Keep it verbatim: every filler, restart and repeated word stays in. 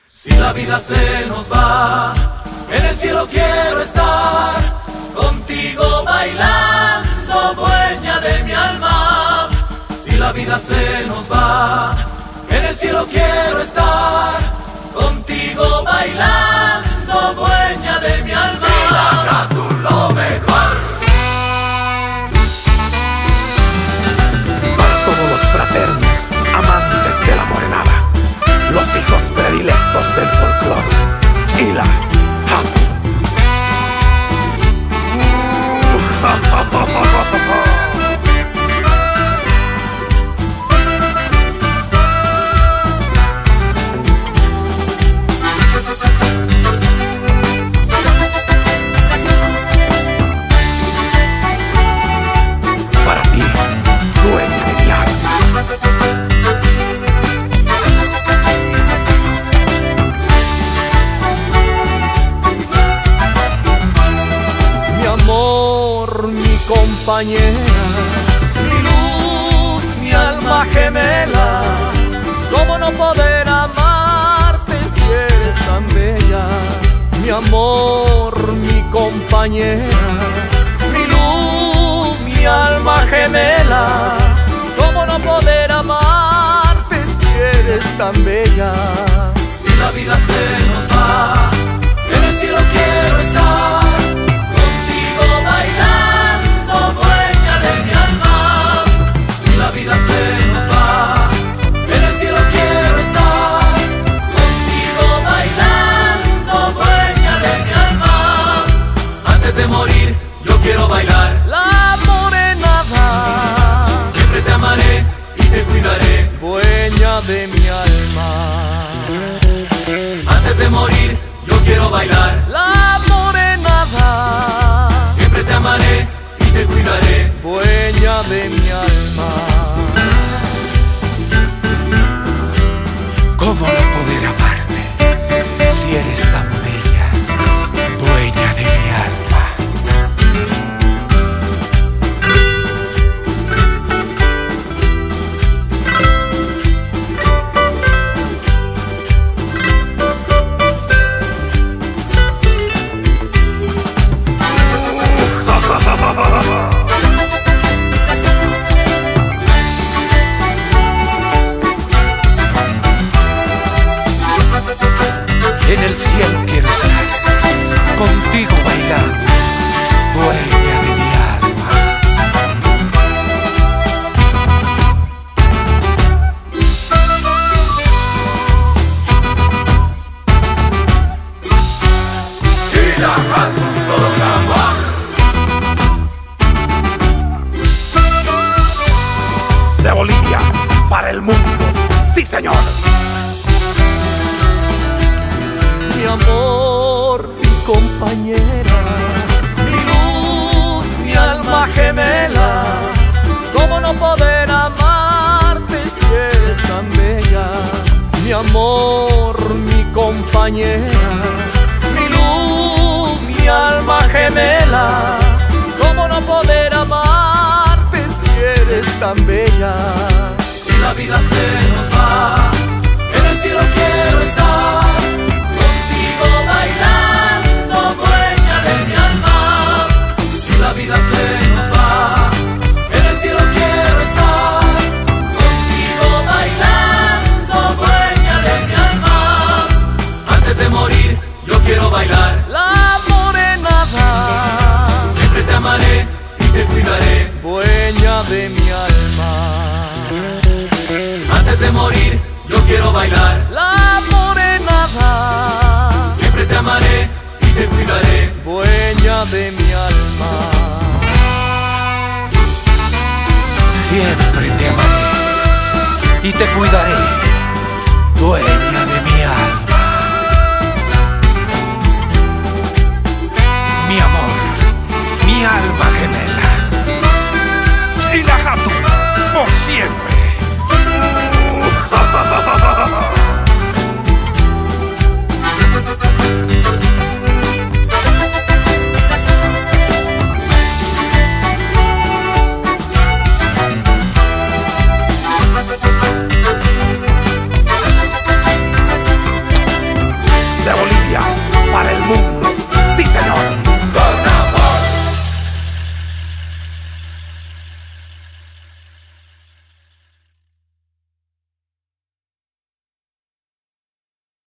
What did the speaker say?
Si la vida se nos va, en el cielo quiero estar, contigo bailando, dueña de mi alma. Si la vida se nos va, en el cielo quiero estar, contigo bailando, dueña de mi alma. Chila, tú lo mejor. Para todos los fraternos, amantes de la morenada, los hijos predilectos del folclore, Chila, ja. Para ti, dueña de mi alma. Mi amor, mi compañera, mi luz, mi alma gemela. ¿Cómo no poder amarte si eres tan bella? Mi amor, mi compañera, mi luz, mi alma gemela. ¿Cómo no poder amarte si eres tan bella? Si la vida se nos va, en el cielo quiero estar, contigo bailando, dueña de mi alma. Si la vida se nos va, en el cielo quiero estar, contigo bailando, dueña de mi alma. Antes de morir yo quiero bailar la morenada. Siempre te amaré y te cuidaré, dueña de mi alma. Antes de morir yo quiero bailar la morenada. Siempre te amaré y te cuidaré, dueña de mi alma. ¿Cómo no poder amarte si eres tan bella, dueña de mi alma? En el cielo quiero estar, contigo bailando, dueña de mi alma. Chila, con todo el amor. De Bolivia para el mundo, sí señor. Mi amor, mi compañera, mi luz, mi alma gemela. ¿Cómo no poder amarte si eres tan bella? Mi amor, mi compañera, mi luz, mi alma gemela. ¿Cómo no poder amarte si eres tan bella? Si la vida se nos va,